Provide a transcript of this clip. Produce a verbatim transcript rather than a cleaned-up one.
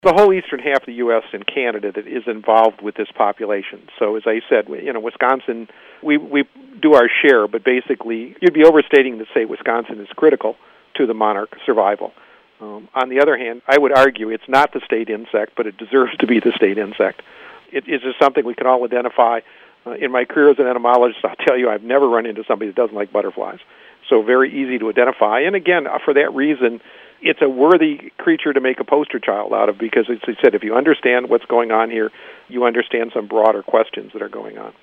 The whole eastern half of the U S and Canada that is involved with this population. So as I said, you know, Wisconsin, we we do our share, but basically you'd be overstating to say Wisconsin is critical to the monarch survival. Um, on the other hand, I would argue it's not the state insect, but it deserves to be the state insect. It is just something we can all identify. Uh, in my career as an entomologist, I'll tell you I've never run into somebody that doesn't like butterflies. So very easy to identify. And again, for that reason, it's a worthy creature to make a poster child out of because, as I said, if you understand what's going on here, you understand some broader questions that are going on.